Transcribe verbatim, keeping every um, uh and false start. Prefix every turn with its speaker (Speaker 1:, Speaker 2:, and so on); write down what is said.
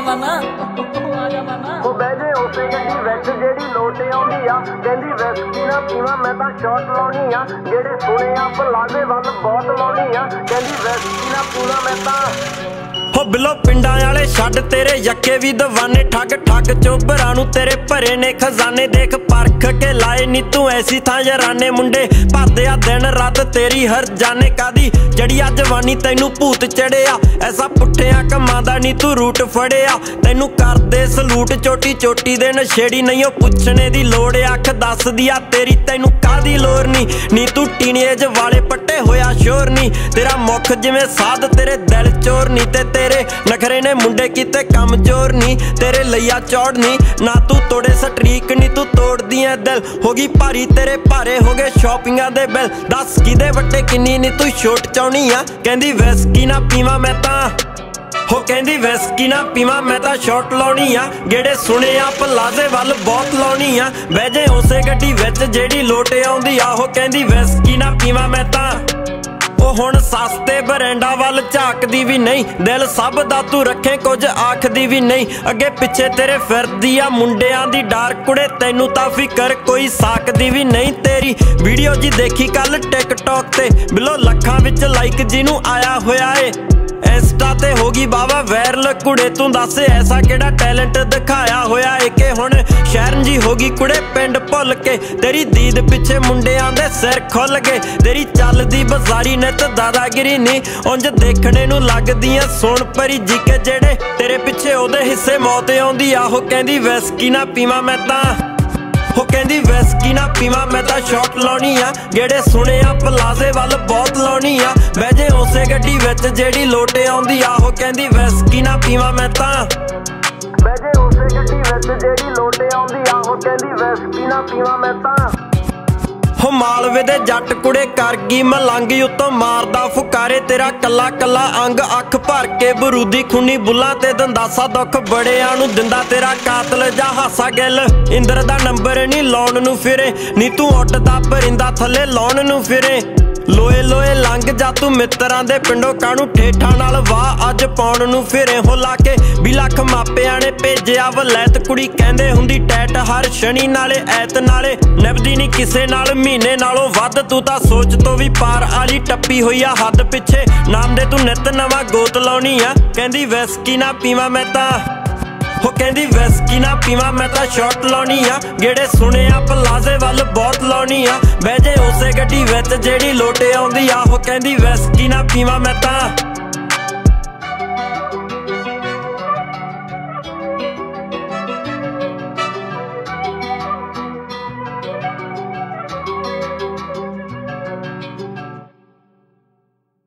Speaker 1: ਮਾਮਾ ਤੂੰ ਆ ਜਾ ਮਾਮਾ ਉਹ ਬਹਿ ਜੇ ਉਸੇ ਗੱਡੀ ਵਿੱਚ ਜਿਹੜੀ ਲੋਟ ਆਉਂਦੀ ਆ ਕਹਿੰਦੀ ਵਿਸਕੀ ਨਾ ਪੀਵਾਂ ਮੈਂ ਤਾਂ ਸ਼ਾਟ ਲਾਉਣੀ ਆ ਜਿਹੜੇ ਸੁਣੇ ਆ ਪਲਾਜ਼ੇ ਵੱਲ ਬਹੁਤ ਲਾਉਣੀ ਆ ਕਹਿੰਦੀ ਵਿਸਕੀ ਨਾ ਪੀਵਾਂ ਮੈਂ ਤਾਂ ਹੋ ਬਿੱਲੋ ਪਿੰਡਾਂ ਵਾਲੇ ਛੱਡ ਤੇਰੇ ਯੱਕੇ ਵੀ ਦਵਾਨੇ ਠੱਗ ਠੱਗ ਚੋਬਰਾਂ ਨੂੰ ਤੇਰੇ ਭਰੇ ਨੇ ਖਜ਼ਾਨੇ ਦੇਖ ਪਰਖ ਕੇ ਲਾਏ ਨੀ ਤੂੰ ਐਸੀ ਥਾਂ ਯਾਰਾਨੇ ਮੁੰਡੇ ਭਰਦੇ ਆ ਦਿਨ ਰਾਤ ਤੇਰੀ ਹਰ ਜਾਣੇ ਕਾਦੀ ਜੜੀ ਆ ਜਵਾਨੀ ਤੈਨੂੰ ਭੂਤ ਚੜਿਆ ਐਸਾ ਪੁੱਠਿਆਂ ਕੰਮਾਂ ਦਾ ਨੀ ਤੂੰ ਰੂਟ ਫੜਿਆ ਤੈਨੂੰ ਕਰਦੇ ਸਲੂਟ ਚੋਟੀ ਚੋਟੀ ਦੇ ਨਸ਼ੇੜੀ ਨਹੀਂ ਉਹ ਪੁੱਛਣੇ ਦੀ ਲੋੜ ਅੱਖ ਦੱਸਦੀ ਆ ਤੇਰੀ ਤੈਨੂੰ ਕਾਦੀ ਲੋੜ ਨੀ ਨੀ ਤੂੰ ਟੀਨੇਜ ਵਾਲੇ ਪੱਟੇ ਹੋਇਆ ਸ਼ੋਰ ਨੀ ਤੇਰਾ ਮੁੱਖ ਜਿਵੇਂ ਸਾਧ ਤੇਰੇ ਦਿਲ ਚੋਰ ਨੀ ਤੇ ਤੇਰੇ ਨਖਰੇ ਨੇ ਮੁੰਡੇ ਕੀਤੇ ਕਮਜ਼ੋਰ ਨੀ ਤੇਰੇ ਲਈਆ ਚੌੜ ਨੀ ਨਾ ਤੂੰ ਤੋੜੇ ਸਟਰੀਕ ਨੀ ਤੂੰ ਤੋੜਦੀ ਐ ਦਿਲ ਹੋ ਗਈ ਭਾਰੀ ਤੇਰੇ ਭਾਰੇ ਹੋ ਗਏ ਸ਼ਾਪਿੰਗਾਂ ਦੇ ਬਿੱਲ ਦੱਸ ਕਿਦੇ ਵੱਟੇ ਕਿੰਨੀ ਨੀ ਤੂੰ ਛੋਟ ਚਾਉਣੀ ਆ ਕਹਿੰਦੀ ਵਿਸਕੀ ਨਾ ਪੀਵਾਂ ਮੈਂ ਤਾਂ ਹੋ ਕਹਿੰਦੀ ਵਿਸਕੀ ਨਾ ਪੀਵਾਂ ਮੈਂ ਤਾਂ ਸ਼ਾਟ ਲਾਉਣੀ ਆ ਜਿਹੜੇ ਸੁਣੇ ਆ ਪਲਾਜ਼ੇ ਵੱਲ ਬਹੁਤ ਲਾਉਣੀ ਆ ਬਹਿ ਜੇ ਉਸੇ ਗੱਡੀ ਵਿੱਚ ਜਿਹੜੀ ਲੋਟ ਆਉਂਦੀ ਆ ਉਹ ਕਹਿੰਦੀ ਵਿਸਕੀ ਨਾ ਪੀਵਾਂ ਮੈਂ ਤਾਂ ਉਹ ਹੁਣ ਸਸਤੇ ਬਰੈਂਡਾਂ ਵੱਲ ਝਾਕਦੀ ਵੀ ਨਹੀਂ ਦਿਲ ਸਭ ਦਾ ਤੂੰ ਰੱਖੇ ਕੁਝ ਆਖਦੀ ਵੀ ਨਹੀਂ ਅੱਗੇ ਪਿੱਛੇ ਤੇਰੇ ਫਿਰਦੀ ਆ ਮੁੰਡਿਆਂ ਦੀ ਡਾਰ ਕੁੜੇ ਤੈਨੂੰ ਤਾਂ ਫਿਕਰ ਕੋਈ ਸਾਕਦੀ ਵੀ ਨਹੀਂ ਤੇਰੀ ਵੀਡੀਓ ਜੀ ਦੇਖੀ ਕੱਲ ਟਿਕਟੌਕ ਤੇ ਬਿਲੋ ਲੱਖਾਂ ਵਿੱਚ ਲਾਈਕ ਜਿਹਨੂੰ ਆਇਆ ਹੋਇਆ ਏ ਇੰਸਟਾ ਤੇ ਹੋ ਗਈ ਬਾਵਾ ਵਾਇਰਲ ਕੁੜੇ ਤੂੰ ਦੱਸ ਐਸਾ ਕਿਹੜਾ ਟੈਲੈਂਟ ਦਿਖਾਇਆ ਹੋਇਆ ਏ ਕਿ ਹੁਣ ਸ਼ਹਿਰਨ ਜੀ ਹੋ ਗਈ ਕੁੜੇ ਪਿੰਡ ਭੁੱਲ ਕੇ ਤੇਰੀ ਦੀਦ ਪਿੱਛੇ ਮੁੰਡਿਆਂ ਦੇ ਸਿਰ ਖੁੱਲ ਗਏ ਤੇਰੀ ਚੱਲਦੀ ਬਜ਼ਾਰੀ ਨਿੱਤ ਦਾਦਾਗਿਰੀ ਨੀ ਉਂਝ ਦੇਖਣੇ ਨੂੰ ਲੱਗਦੀਆਂ ਸੋਣ ਪਰੀ ਜੀ ਕੇ ਜਿਹੜੇ ਤੇਰੇ ਪਿੱਛੇ ਉਹਦੇ ਹਿੱਸੇ ਮੌਤ ਆਉਂਦੀ ਆਹੋ ਕਹਿੰਦੀ ਵਿਸਕੀ ਨਾ ਪੀਵਾਂ ਮੈਂ ਤਾਂ ਹੋ ਕਹਿੰਦੀ ਵਿਸਕੀ ਨਾ ਪੀਵਾਂ ਮੈਂ ਤਾਂ ਸ਼ਾਟ ਲਾਉਣੀ ਆ ਜਿਹੜੇ ਸੁਣੇ ਆ ਪਲਾਜ਼ੇ ਵੱਲ ਬਹੁਤ ਲਾਉਣੀ ਆ ਬਹਿ ਜੇ ਉਸੇ ਗੱਡੀ ਵਿੱਚ ਜਿਹੜੀ ਲੋਟ ਆਉਂਦੀ ਆ ਉਹ ਕਹਿੰਦੀ ਵਿਸਕੀ ਨਾ ਪੀਵਾਂ ਮੈਂ ਤਾਂ ਬਹਿ ਜੇ ਉਸੇ ਗੱਡੀ ਵਿੱਚ ਜਿਹੜੀ ਲੋਟ ਆਉਂਦੀ ਆ ਉਹ ਕਹਿੰਦੀ ਵਿਸਕੀ ਨਾ ਪੀਵਾਂ ਮੈਂ ਤਾਂ ਹੋ ਮਾਲਵੇ ਦੇ ਜੱਟ ਕੁੜੇ ਕਰ ਗਈ ਮਲੰਗੀ ਉੱਤੋਂ ਮਾਰਦਾ ਫੁਕਾਰੇ ਤੇਰਾ ਕੱਲਾ ਕੱਲਾ ਅੰਗ ਅੱਖ ਭਰ ਕੇ ਬਰੂਦੀ ਖੁੰਨੀ ਬੁੱਲਾਂ ਤੇ ਦੰਦਾਸਾ ਦੁੱਖ ਬੜਿਆਂ ਨੂੰ ਦਿੰਦਾ ਤੇਰਾ ਕਾਤਲ ਜਾਂ ਹਾਸਾ ਗਿੱਲ ਇੰਦਰ ਦਾ ਨੰਬਰ ਨੀ ਲਾਉਣ ਨੂੰ ਫਿਰੇ ਨੀ ਤੂੰ ਉੱਡਦਾ ਪਰਿੰਦਾ ਥੱਲੇ ਲਾਉਣ ਨੂੰ ਫਿਰੇ ਲੋਏ ਲੋਏ ਲੰਘ ਜਾ ਤੂੰ ਮਿੱਤਰਾਂ ਦੇ ਪਿੰਡੋਂ ਕਾਹਨੂੰ ਠੇਠਾਂ ਨਾਲ ਵਾਹ ਅੱਜ ਪਾਉਣ ਨੂੰ ਫਿਰੇ ਹੋ ਲਾ ਕੇ ਵੀ ਲੱਖ ਮਾਪਿਆਂ ਨੇ ਭੇਜਿਆ ਵਲੈਤ ਕੁੜੀ ਕਹਿੰਦੇ ਹੁੰਦੀ ਟੈਟ ਹਰ ਸ਼ਨੀ ਨਾਲੇ ਐਤ ਨਾਲੇ ਨਿਭਦੀ ਨੀ ਕਿਸੇ ਨਾਲ ਮਹੀਨੇ ਨਾਲੋਂ ਵੱਧ ਤੂੰ ਤਾਂ ਸੋਚ ਤੋਂ ਵੀ ਪਾਰ ਆਲੀ ਟੱਪੀ ਹੋਈ ਆ ਹੱਦ ਪਿੱਛੇ ਨਾਮ ਦੇ ਤੂੰ ਨਿੱਤ ਨਵਾਂ ਗੋਤ ਲਾਉਣੀ ਆ ਕਹਿੰਦੀ ਵਿਸਕੀ ਨਾ ਪੀਵਾਂ ਮੈਂ ਤਾਂ ਹੋ ਕਹਿੰਦੀ ਵਿਸਕੀ ਨਾ ਪੀਵਾਂ ਮੈਂ ਤਾਂ ਸ਼ਾਟ ਲਾਉਣੀ ਆ ਜਿਹੜੇ ਸੁਣੇ ਆ ਪਲਾਜ਼ੇ ਵੱਲ ਬਹੁਤ ਲਾਉਣੀ ਆ ਬਹਿ ਜੇ ਉਸੇ ਗੱਡੀ ਵਿੱਚ ਜਿਹੜੀ ਲੋਟ ਆਉਂਦੀ ਆ ਉਹ ਕਹਿੰਦੀ ਵਿਸਕੀ ਨਾ ਪੀਵਾਂ ਮੈਂ ਤਾਂ